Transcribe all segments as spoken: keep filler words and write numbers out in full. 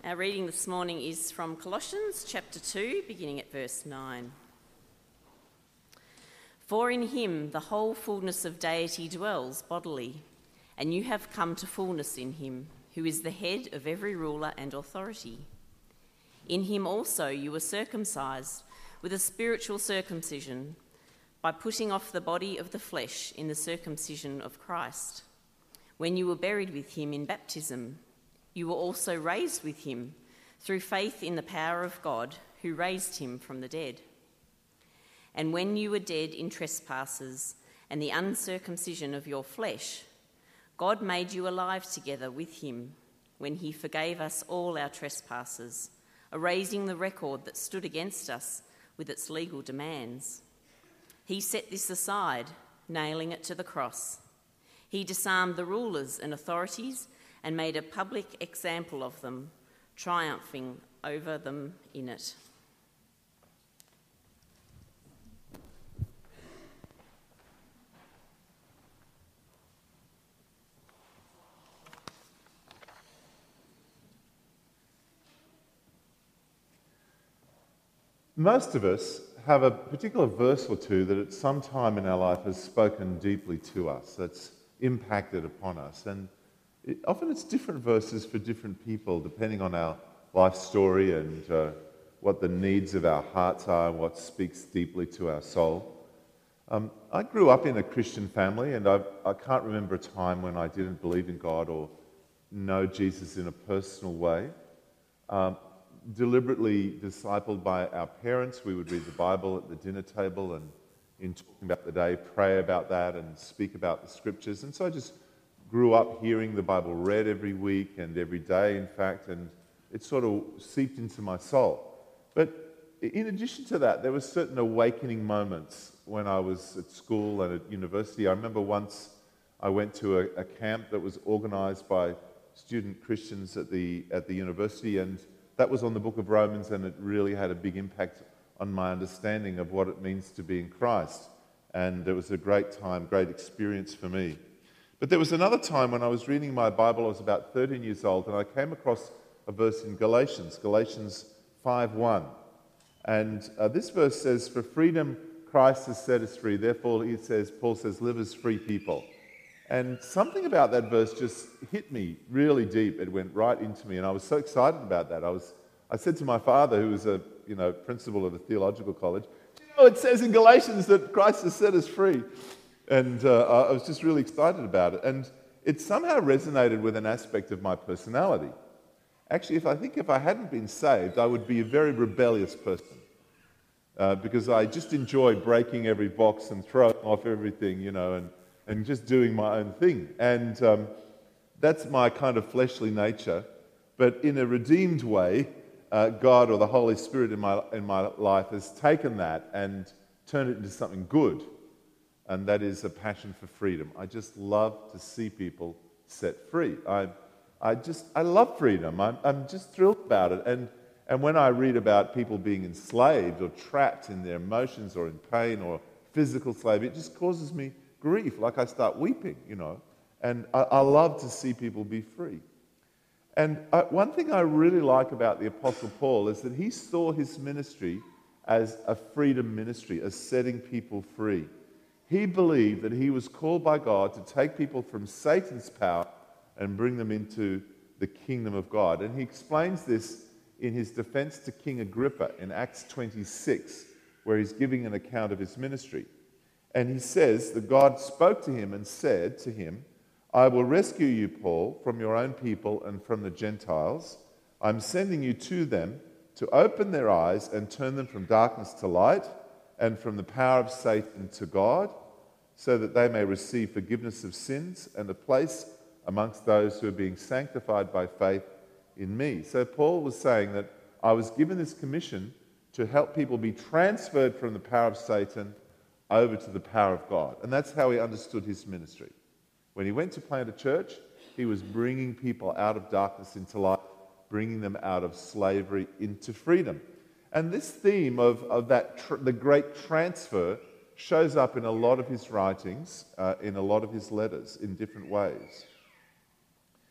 Our reading this morning is from Colossians chapter two, beginning at verse nine. For in him the whole fullness of deity dwells bodily, and you have come to fullness in him, who is the head of every ruler and authority. In him also you were circumcised with a spiritual circumcision, by putting off the body of the flesh in the circumcision of Christ. When you were buried with him in baptism, you were also raised with him through faith in the power of God who raised him from the dead. And when you were dead in trespasses and the uncircumcision of your flesh, God made you alive together with him when he forgave us all our trespasses, erasing the record that stood against us with its legal demands. He set this aside, nailing it to the cross. He disarmed the rulers and authorities and made a public example of them, triumphing over them in it. Most of us have a particular verse or two that at some time in our life has spoken deeply to us, that's impacted upon us. And it, often it's different verses for different people, depending on our life story and uh, what the needs of our hearts are, what speaks deeply to our soul. Um, I grew up in a Christian family, and I, I can't remember a time when I didn't believe in God or know Jesus in a personal way. Um, deliberately discipled by our parents, we would read the Bible at the dinner table and in talking about the day, pray about that and speak about the scriptures. And so I just grew up hearing the Bible read every week and every day, in fact, and it sort of seeped into my soul. But in addition to that, there were certain awakening moments when I was at school and at university. I remember once I went to a, a camp that was organized by student Christians at the at the university, and that was on the book of Romans, and it really had a big impact on my understanding of what it means to be in Christ. And it was a great time, great experience for me. But there was another time when I was reading my Bible. I was about thirteen years old, and I came across a verse in Galatians, Galatians five one. And uh, this verse says, "For freedom Christ has set us free. Therefore," he says, Paul says, "live as free people." And something about that verse just hit me really deep. It went right into me, and I was so excited about that. I was, I said to my father, who was a you know principal of a theological college, "You know, it says in Galatians that Christ has set us free." And uh, I was just really excited about it. And it somehow resonated with an aspect of my personality. Actually, if I think if I hadn't been saved, I would be a very rebellious person. Uh, because I just enjoy breaking every box and throwing off everything, you know, and, and just doing my own thing. And um, that's my kind of fleshly nature. But in a redeemed way, uh, God or the Holy Spirit in my in my life has taken that and turned it into something good. And that is a passion for freedom. I just love to see people set free. I, I just, I love freedom. I'm, I'm just thrilled about it. And and when I read about people being enslaved or trapped in their emotions or in pain or physical slavery, it just causes me grief. Like I start weeping, you know. And I, I love to see people be free. And I, one thing I really like about the Apostle Paul is that he saw his ministry as a freedom ministry, as setting people free. He believed that he was called by God to take people from Satan's power and bring them into the kingdom of God. And he explains this in his defense to King Agrippa in Acts twenty-six, where he's giving an account of his ministry. And he says that God spoke to him and said to him, "I will rescue you, Paul, from your own people and from the Gentiles. I'm sending you to them to open their eyes and turn them from darkness to light, and from the power of Satan to God, so that they may receive forgiveness of sins and a place amongst those who are being sanctified by faith in me." So Paul was saying that I was given this commission to help people be transferred from the power of Satan over to the power of God. And that's how he understood his ministry. When he went to plant a church, he was bringing people out of darkness into light, bringing them out of slavery into freedom. And this theme of, of that tr- the great transfer shows up in a lot of his writings, uh, in a lot of his letters, in different ways.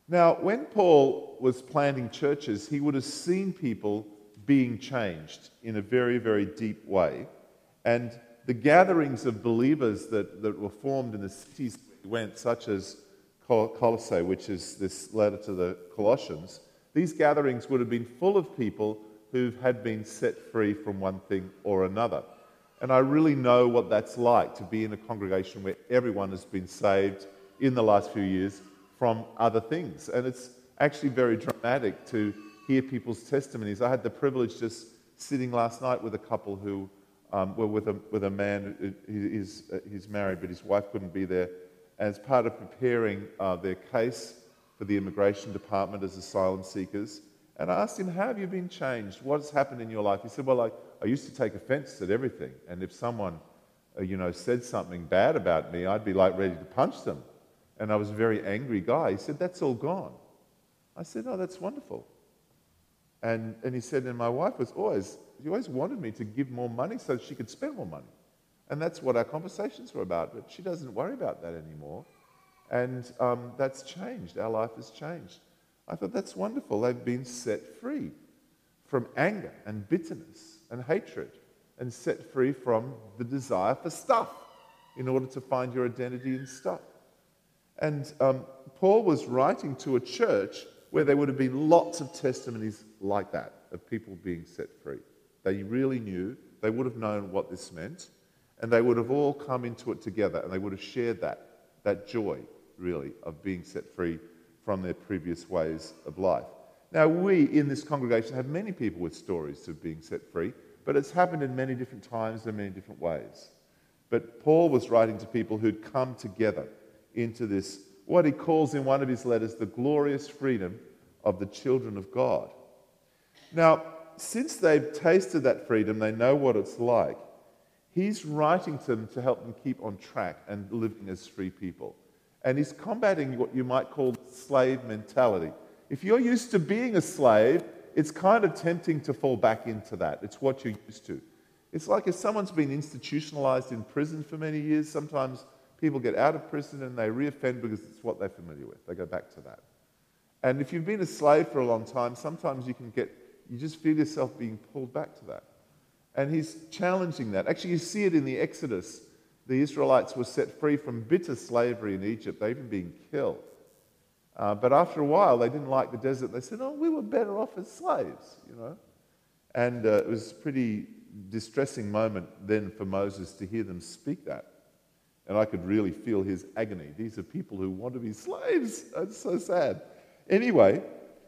Now, when Paul was planting churches, he would have seen people being changed in a very, very deep way. And the gatherings of believers that, that were formed in the cities he went, such as Col- Colossae, which is this letter to the Colossians, these gatherings would have been full of people who had been set free from one thing or another. And I really know what that's like, to be in a congregation where everyone has been saved in the last few years from other things. And it's actually very dramatic to hear people's testimonies. I had the privilege just sitting last night with a couple who um, were with a, with a man. He's, he's married, but his wife couldn't be there. As part of preparing uh, their case for the immigration department as asylum seekers, and I asked him, how have you been changed? What has happened in your life? He said, well, I, I used to take offense at everything. And if someone, uh, you know, said something bad about me, I'd be like ready to punch them. And I was a very angry guy. He said, that's all gone. I said, oh, that's wonderful. And, and he said, and my wife was always, she always wanted me to give more money so she could spend more money. And that's what our conversations were about. But she doesn't worry about that anymore. And um, that's changed. Our life has changed. I thought, that's wonderful. They've been set free from anger and bitterness and hatred, and set free from the desire for stuff in order to find your identity in stuff. And um, Paul was writing to a church where there would have been lots of testimonies like that, of people being set free. They really knew, they would have known what this meant, and they would have all come into it together, and they would have shared that, that joy, really, of being set free from their previous ways of life. Now, we in this congregation have many people with stories of being set free, but it's happened in many different times and many different ways. But Paul was writing to people who'd come together into this, what he calls in one of his letters, the glorious freedom of the children of God. Now, since they've tasted that freedom, they know what it's like. He's writing to them to help them keep on track and living as free people. And he's combating what you might call slave mentality. If you're used to being a slave, it's kind of tempting to fall back into that. It's what you're used to. It's like if someone's been institutionalized in prison for many years, sometimes people get out of prison and they reoffend because it's what they're familiar with. They go back to that. And if you've been a slave for a long time, sometimes you can get, you just feel yourself being pulled back to that. And he's challenging that. Actually, you see it in the Exodus. The Israelites were set free from bitter slavery in Egypt. They've even been killed. Uh, but after a while, they didn't like the desert. They said, oh, we were better off as slaves, you know. And uh, it was a pretty distressing moment then for Moses to hear them speak that. And I could really feel his agony. These are people who want to be slaves. It's so sad. Anyway,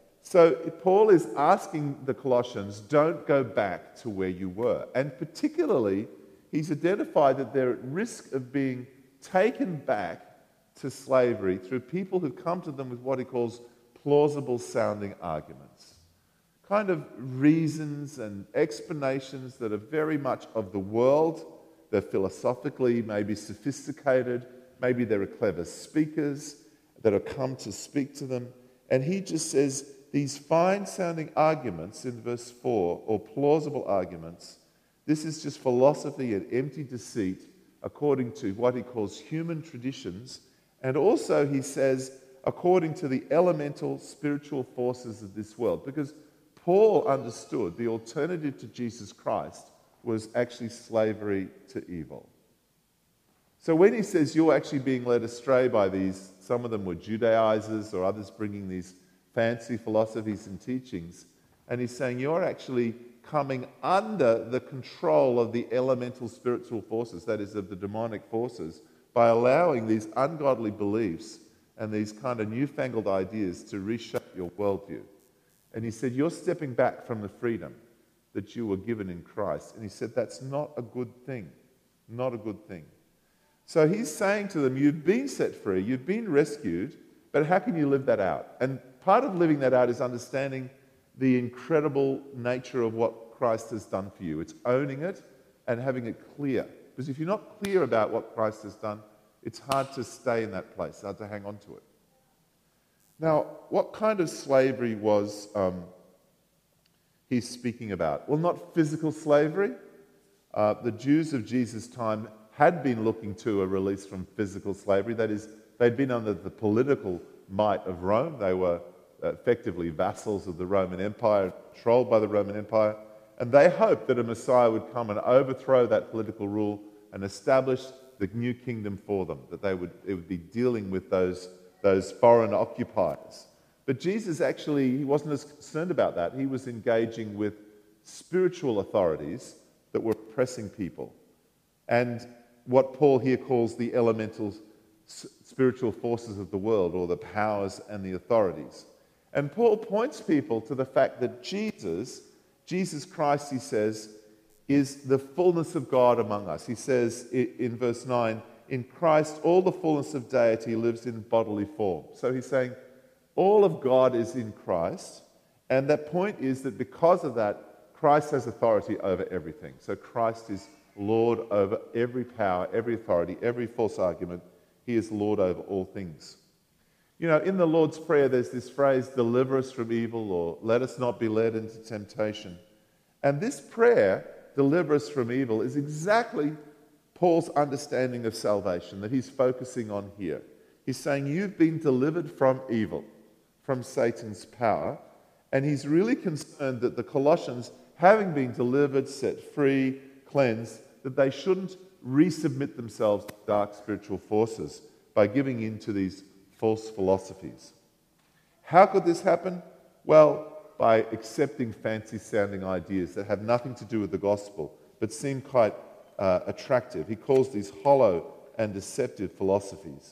so Paul is asking the Colossians, don't go back to where you were. And particularly, he's identified that they're at risk of being taken back to slavery through people who come to them with what he calls plausible sounding arguments. Kind of reasons and explanations that are very much of the world. They're philosophically maybe sophisticated. Maybe there are clever speakers that have come to speak to them. And he just says these fine sounding arguments in verse four, or plausible arguments, this is just philosophy and empty deceit according to what he calls human traditions. And also, he says, according to the elemental spiritual forces of this world. Because Paul understood the alternative to Jesus Christ was actually slavery to evil. So when he says you're actually being led astray by these, some of them were Judaizers or others bringing these fancy philosophies and teachings, and he's saying you're actually coming under the control of the elemental spiritual forces, that is, of the demonic forces, by allowing these ungodly beliefs and these kind of newfangled ideas to reshape your worldview. And he said, you're stepping back from the freedom that you were given in Christ. And he said, that's not a good thing. Not a good thing. So he's saying to them, you've been set free, you've been rescued, but how can you live that out? And part of living that out is understanding the incredible nature of what Christ has done for you. It's owning it and having it clear. Because if you're not clear about what Christ has done, it's hard to stay in that place, hard to hang on to it. Now, what kind of slavery was um, he speaking about? Well, not physical slavery. Uh, the Jews of Jesus' time had been looking to a release from physical slavery. That is, they'd been under the political might of Rome. They were effectively vassals of the Roman Empire, controlled by the Roman Empire. And they hoped that a Messiah would come and overthrow that political rule and establish the new kingdom for them, that they would, it would be dealing with those, those foreign occupiers. But Jesus actually, he wasn't as concerned about that. He was engaging with spiritual authorities that were oppressing people. And what Paul here calls the elemental spiritual forces of the world, or the powers and the authorities. And Paul points people to the fact that Jesus, Jesus Christ, he says, is the fullness of God among us. He says in verse nine, in Christ all the fullness of deity lives in bodily form. So he's saying all of God is in Christ, and that point is that because of that, Christ has authority over everything. So Christ is Lord over every power, every authority, every false argument. He is Lord over all things. You know, in the Lord's Prayer, there's this phrase, deliver us from evil, or let us not be led into temptation. And this prayer, deliver us from evil, is exactly Paul's understanding of salvation that he's focusing on here. He's saying you've been delivered from evil, from Satan's power, and he's really concerned that the Colossians, having been delivered, set free, cleansed, that they shouldn't resubmit themselves to dark spiritual forces by giving in to these false philosophies. How could this happen? Well, by accepting fancy-sounding ideas that have nothing to do with the gospel, but seem quite uh, attractive. He calls these hollow and deceptive philosophies.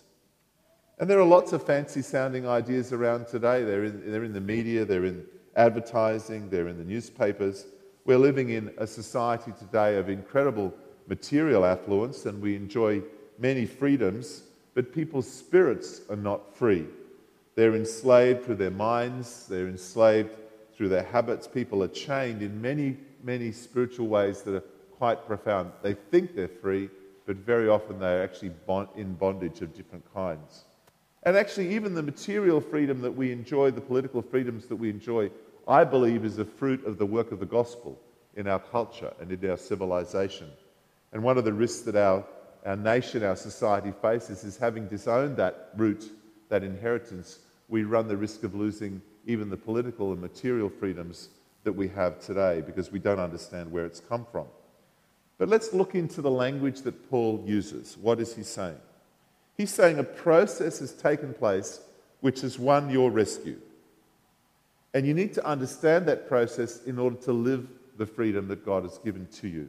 And there are lots of fancy-sounding ideas around today. They're in, they're in the media, they're in advertising, they're in the newspapers. We're living in a society today of incredible material affluence, and we enjoy many freedoms, but people's spirits are not free. They're enslaved through their minds, they're enslaved through their habits. People are chained in many, many spiritual ways that are quite profound. They think they're free, but very often they're actually bond- in bondage of different kinds. And actually, even the material freedom that we enjoy, the political freedoms that we enjoy, I believe is a fruit of the work of the gospel in our culture and in our civilization. And one of the risks that our, our nation, our society faces is having disowned that root, that inheritance, we run the risk of losing even the political and material freedoms that we have today because we don't understand where it's come from. But let's look into the language that Paul uses. What is he saying? He's saying a process has taken place which has won your rescue. And you need to understand that process in order to live the freedom that God has given to you.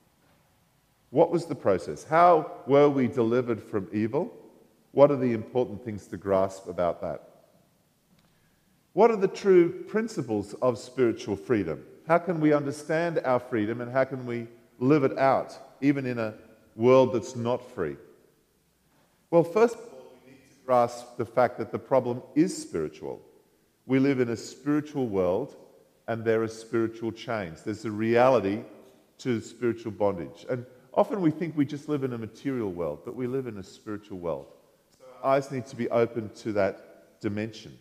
What was the process? How were we delivered from evil? What are the important things to grasp about that? What are the true principles of spiritual freedom? How can we understand our freedom and how can we live it out, even in a world that's not free? Well, first of all, we need to grasp the fact that the problem is spiritual. We live in a spiritual world and there are spiritual chains. There's a reality to spiritual bondage. And often we think we just live in a material world, but we live in a spiritual world. So our eyes need to be open to that dimension.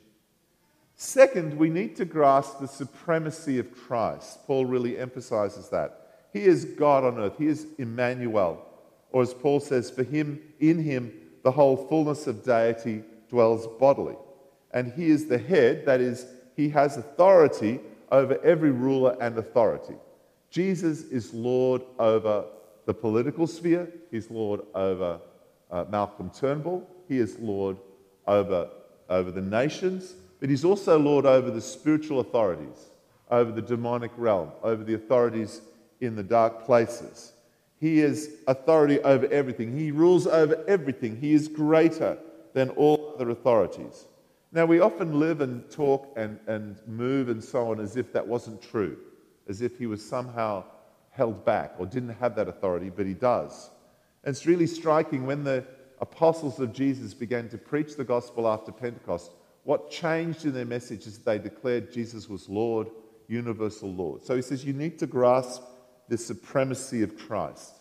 Second, we need to grasp the supremacy of Christ. Paul really emphasizes that. He is God on earth. He is Emmanuel. Or as Paul says, for him, in him, the whole fullness of deity dwells bodily. And he is the head, that is, he has authority over every ruler and authority. Jesus is Lord over the political sphere. He's Lord over uh, Malcolm Turnbull. He is Lord over, over the nations. But he's also Lord over the spiritual authorities, over the demonic realm, over the authorities in the dark places. He is authority over everything. He rules over everything. He is greater than all other authorities. Now, we often live and talk and, and move and so on as if that wasn't true, as if he was somehow held back or didn't have that authority, but he does. And it's really striking when the apostles of Jesus began to preach the gospel after Pentecost, what changed in their message is they declared Jesus was Lord, universal Lord. So he says you need to grasp the supremacy of Christ.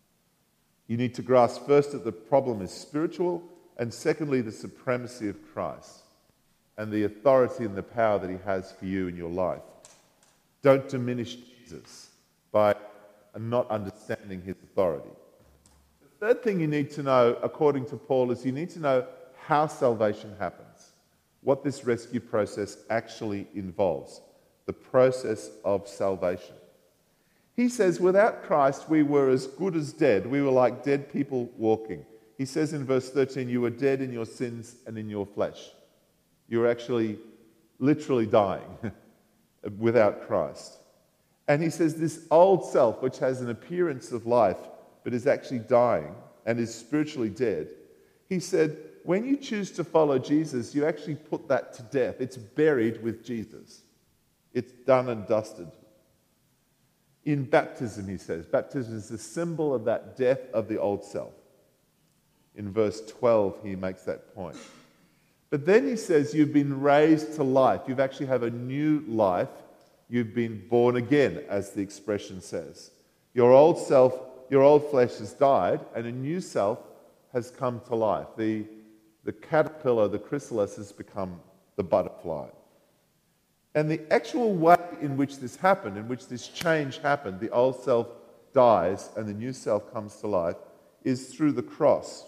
You need to grasp first that the problem is spiritual, and secondly, the supremacy of Christ and the authority and the power that he has for you in your life. Don't diminish Jesus by not understanding his authority. The third thing you need to know, according to Paul, is you need to know how salvation happens. what this rescue process actually involves, the process of salvation. He says, without Christ, we were as good as dead. We were like dead people walking. He says in verse thirteen, you were dead in your sins and in your flesh. You were actually literally dying without Christ. And he says this old self, which has an appearance of life, but is actually dying and is spiritually dead, he said, when you choose to follow Jesus, you actually put that to death. It's buried with Jesus. It's done and dusted. In baptism, he says, baptism is a symbol of that death of the old self. In verse twelve, he makes that point. But then he says, you've been raised to life. You actually have a new life. You've been born again, as the expression says. Your old self, your old flesh has died, and a new self has come to life. The, the caterpillar, the chrysalis, has become the butterfly. And the actual way in which this happened, in which this change happened, the old self dies and the new self comes to life, is through the cross.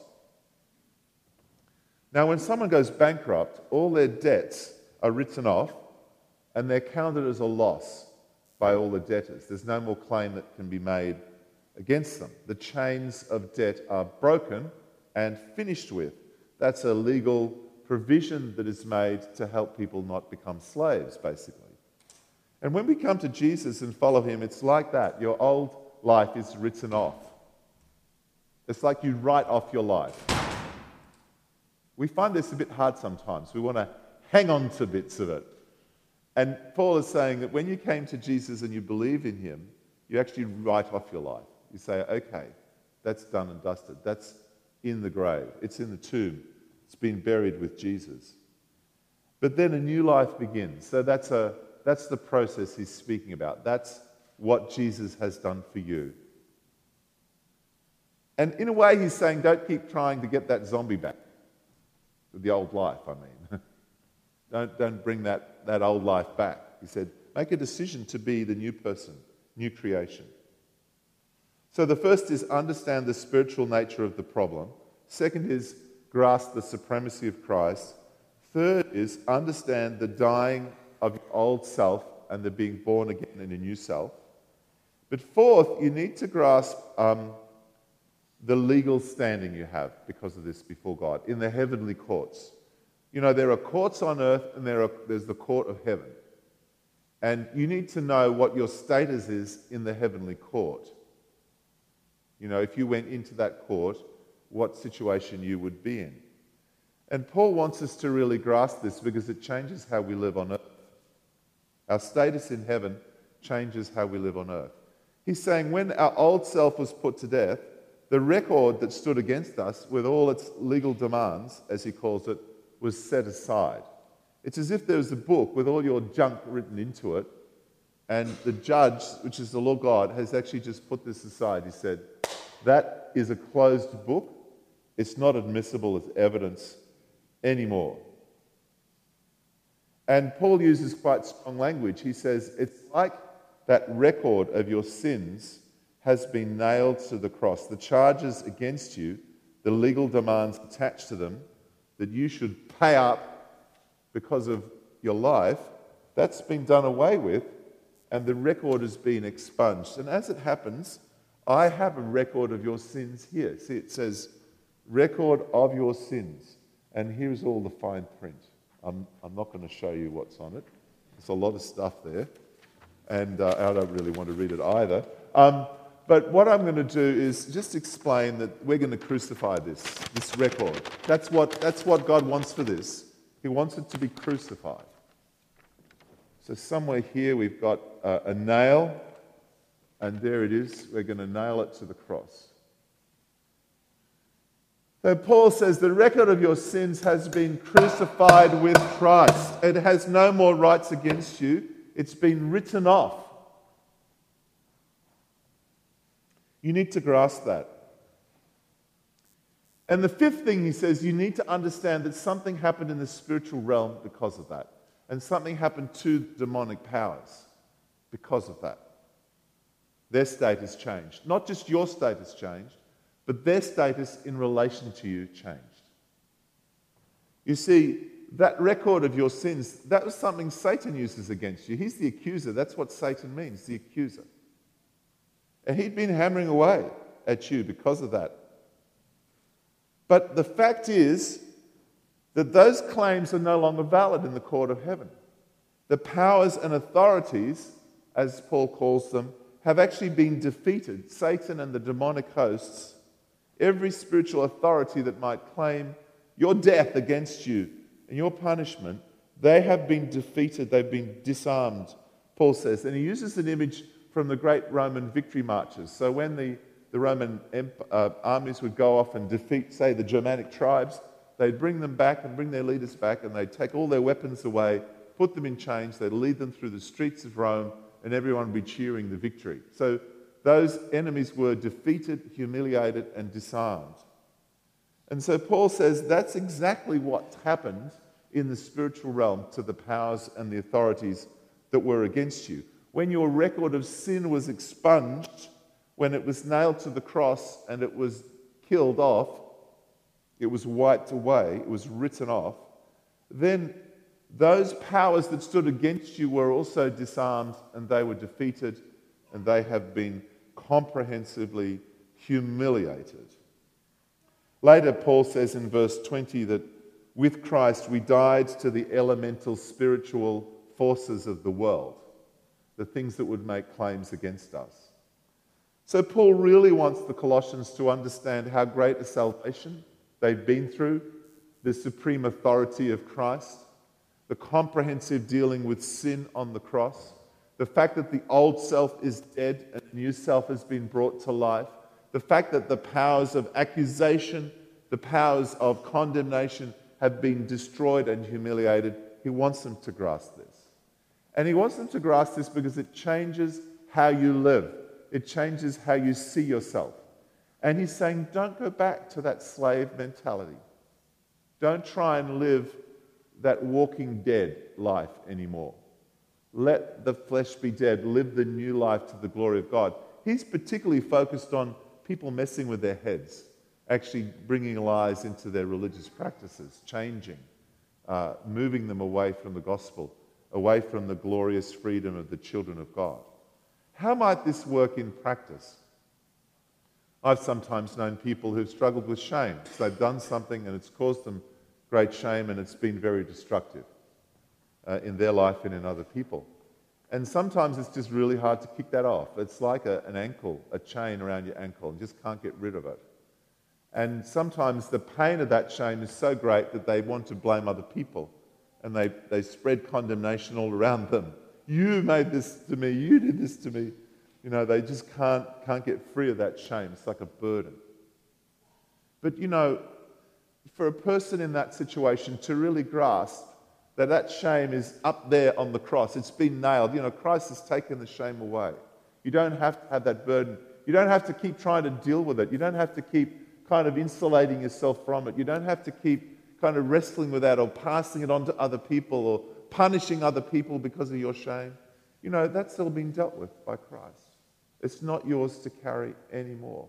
Now, when someone goes bankrupt, all their debts are written off and they're counted as a loss by all the debtors. There's no more claim that can be made against them. The chains of debt are broken and finished with. That's a legal provision that is made to help people not become slaves, basically. And when we come to Jesus and follow him, it's like that. Your old life is written off. It's like you write off your life. We find this a bit hard sometimes. We want to hang on to bits of it. And Paul is saying that when you came to Jesus and you believe in him, you actually write off your life. You say, okay, that's done and dusted. That's in the grave. It's in the tomb. It's been buried with Jesus. But then a new life begins. So that's, a, that's the process he's speaking about. That's what Jesus has done for you. And in a way, he's saying, don't keep trying to get that zombie back. The old life, I mean. don't, don't bring that, that old life back. He said, make a decision to be the new person, new creation. So the first is understand the spiritual nature of the problem. Second is grasp the supremacy of Christ. Third is understand the dying of your old self and the being born again in a new self. But fourth, you need to grasp um, the legal standing you have because of this before God in the heavenly courts. You know, there are courts on earth and there are, there's the court of heaven. And you need to know what your status is in the heavenly court. You know, if you went into that court, what situation you would be in. And Paul wants us to really grasp this because it changes how we live on earth. Our status in heaven changes how we live on earth. He's saying when our old self was put to death, the record that stood against us with all its legal demands, as he calls it, was set aside. It's as if there was a book with all your junk written into it, and the judge, which is the Lord God, has actually just put this aside. He said, that is a closed book. It's not admissible as evidence anymore. And Paul uses quite strong language. He says, it's like that record of your sins has been nailed to the cross. The charges against you, the legal demands attached to them, that you should pay up because of your life, that's been done away with, and the record has been expunged. And as it happens, I have a record of your sins here. See, it says, record of your sins. And here's all the fine print. I'm, I'm not going to show you what's on it. There's a lot of stuff there. And uh, I don't really want to read it either. Um, but what I'm going to do is just explain that we're going to crucify this, this record. That's what, that's what God wants for this. He wants it to be crucified. So somewhere here we've got uh, a nail, and there it is. We're going to nail it to the cross. So Paul says, the record of your sins has been crucified with Christ. It has no more rights against you. It's been written off. You need to grasp that. And the fifth thing he says, you need to understand that something happened in the spiritual realm because of that. And something happened to demonic powers because of that. Their status changed. Not just your status changed, but their status in relation to you changed. You see, that record of your sins, that was something Satan uses against you. He's the accuser. That's what Satan means, the accuser. And he'd been hammering away at you because of that. But the fact is that those claims are no longer valid in the court of heaven. The powers and authorities, as Paul calls them, have actually been defeated. Satan and the demonic hosts, every spiritual authority that might claim your death against you and your punishment, they have been defeated. They've been disarmed, Paul says. And he uses an image from the great Roman victory marches. So when the, the Roman emp- uh, armies would go off and defeat, say, the Germanic tribes, they'd bring them back and bring their leaders back, and they'd take all their weapons away, put them in chains, they'd lead them through the streets of Rome, and everyone would be cheering the victory. So those enemies were defeated, humiliated, and disarmed. And so Paul says that's exactly what happened in the spiritual realm to the powers and the authorities that were against you. When your record of sin was expunged, when it was nailed to the cross and it was killed off, it was wiped away, it was written off, then those powers that stood against you were also disarmed, and they were defeated, and they have been comprehensively humiliated. Later, Paul says in verse twenty that with Christ we died to the elemental spiritual forces of the world, the things that would make claims against us. So Paul really wants the Colossians to understand how great a salvation they've been through, the supreme authority of Christ, the comprehensive dealing with sin on the cross, the fact that the old self is dead and the new self has been brought to life, the fact that the powers of accusation, the powers of condemnation have been destroyed and humiliated. He wants them to grasp this. And he wants them to grasp this because it changes how you live. It changes how you see yourself. And he's saying, don't go back to that slave mentality. Don't try and live that walking dead life anymore. Let the flesh be dead. Live the new life to the glory of God. He's particularly focused on people messing with their heads, actually bringing lies into their religious practices, changing, uh, moving them away from the gospel, away from the glorious freedom of the children of God. How might this work in practice? I've sometimes known people who've struggled with shame. So they've done something and it's caused them great shame, and it's been very destructive uh, in their life and in other people. And sometimes it's just really hard to kick that off. It's like a, an ankle, a chain around your ankle, and just can't get rid of it. And sometimes the pain of that shame is so great that they want to blame other people, and they, they spread condemnation all around them. You made this to me, you did this to me. You know, they just can't, can't get free of that shame. It's like a burden. But, you know, for a person in that situation to really grasp that that shame is up there on the cross, it's been nailed. You know, Christ has taken the shame away. You don't have to have that burden. You don't have to keep trying to deal with it. You don't have to keep kind of insulating yourself from it. You don't have to keep kind of wrestling with that or passing it on to other people or punishing other people because of your shame. You know, that's all been dealt with by Christ. It's not yours to carry anymore.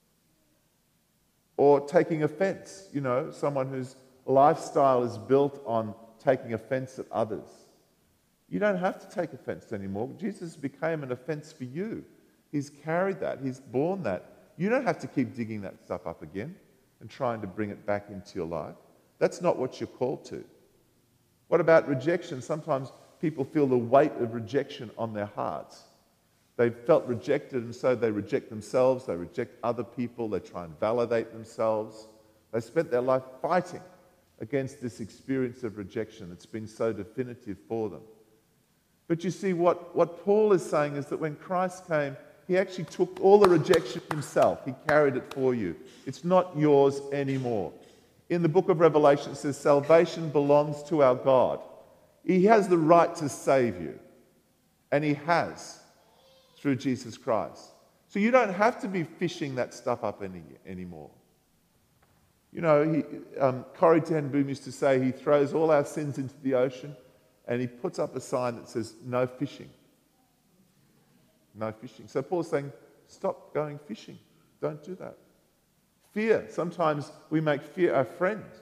Or taking offense, you know, someone whose lifestyle is built on taking offense at others. You don't have to take offense anymore. Jesus became an offense for you. He's carried that. He's borne that. You don't have to keep digging that stuff up again and trying to bring it back into your life. That's not what you're called to. What about rejection? Sometimes people feel the weight of rejection on their hearts. They've felt rejected, and so they reject themselves, they reject other people, they try and validate themselves. They spent their life fighting against this experience of rejection that's been so definitive for them. But you see, what, what Paul is saying is that when Christ came, he actually took all the rejection himself. He carried it for you. It's not yours anymore. In the book of Revelation, it says salvation belongs to our God. He has the right to save you, and he has, through Jesus Christ. So you don't have to be fishing that stuff up any, anymore. You know, he, um, Corrie ten Boom used to say he throws all our sins into the ocean and he puts up a sign that says, no fishing. No fishing. So Paul's saying, stop going fishing. Don't do that. Fear. Sometimes we make fear our friend.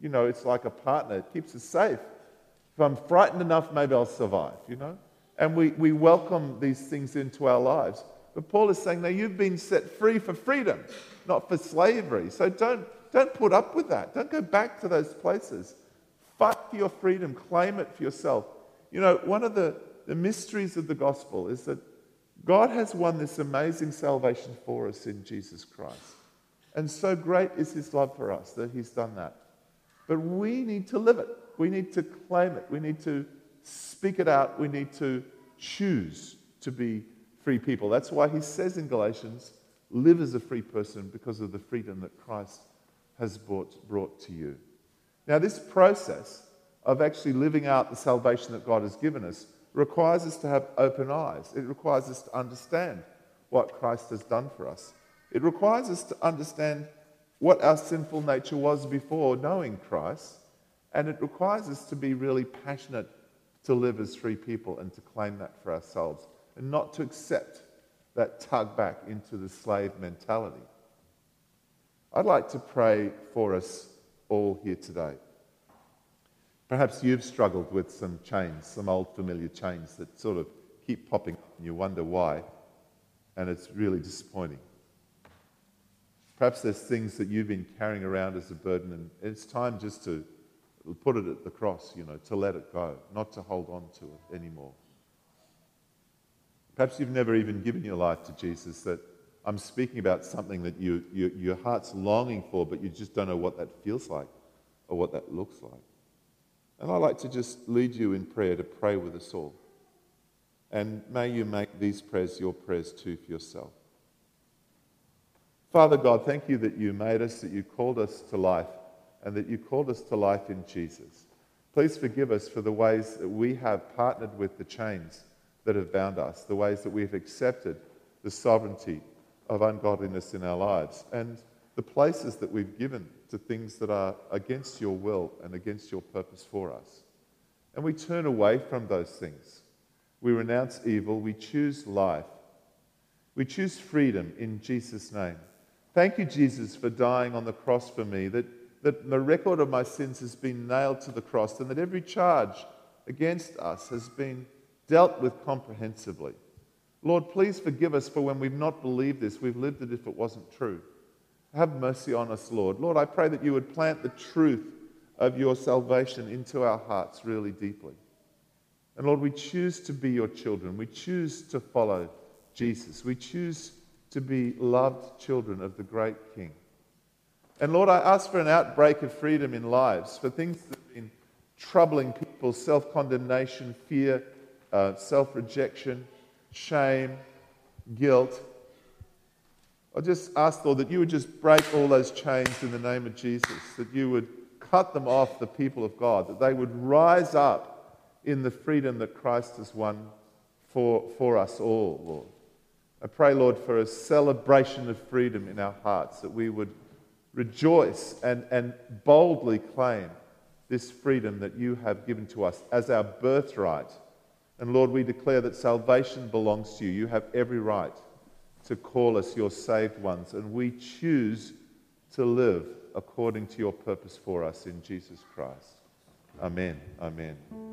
You know, it's like a partner. It keeps us safe. If I'm frightened enough, maybe I'll survive, you know? And we, we welcome these things into our lives. But Paul is saying, no, you've been set free for freedom, not for slavery. So don't, don't put up with that. Don't go back to those places. Fight for your freedom. Claim it for yourself. You know, one of the, the mysteries of the gospel is that God has won this amazing salvation for us in Jesus Christ. And so great is his love for us that he's done that. But we need to live it. We need to claim it. We need to speak it out. We need to choose to be free people. That's why he says in Galatians, live as a free person because of the freedom that Christ has brought, brought to you. Now, this process of actually living out the salvation that God has given us requires us to have open eyes. It requires us to understand what Christ has done for us. It requires us to understand what our sinful nature was before knowing Christ. And it requires us to be really passionate to live as free people and to claim that for ourselves and not to accept that tug back into the slave mentality. I'd like to pray for us all here today. Perhaps you've struggled with some chains, some old familiar chains that sort of keep popping up and you wonder why, and it's really disappointing. Perhaps there's things that you've been carrying around as a burden and it's time just to put it at the cross, you know, to let it go, not to hold on to it anymore. Perhaps you've never even given your life to Jesus, that I'm speaking about something that you, you, your heart's longing for, but you just don't know what that feels like or what that looks like. And I'd like to just lead you in prayer to pray with us all. And may you make these prayers your prayers too for yourself. Father God, thank you that you made us, that you called us to life, and that you called us to life in Jesus. Please forgive us for the ways that we have partnered with the chains that have bound us, the ways that we've accepted the sovereignty of ungodliness in our lives, and the places that we've given to things that are against your will and against your purpose for us. And we turn away from those things. We renounce evil. We choose life. We choose freedom in Jesus' name. Thank you, Jesus, for dying on the cross for me, that that the record of my sins has been nailed to the cross and that every charge against us has been dealt with comprehensively. Lord, please forgive us for when we've not believed this, we've lived it if it wasn't true. Have mercy on us, Lord. Lord, I pray that you would plant the truth of your salvation into our hearts really deeply. And Lord, we choose to be your children. We choose to follow Jesus. We choose to be loved children of the great King. And Lord, I ask for an outbreak of freedom in lives, for things that have been troubling people, self-condemnation, fear, uh, self-rejection, shame, guilt. I just ask, Lord, that you would just break all those chains in the name of Jesus, that you would cut them off the people of God, that they would rise up in the freedom that Christ has won for, for us all, Lord. I pray, Lord, for a celebration of freedom in our hearts, that we would rejoice and, and boldly claim this freedom that you have given to us as our birthright. And Lord, we declare that salvation belongs to you. You have every right to call us your saved ones, and we choose to live according to your purpose for us in Jesus Christ. Amen. Amen.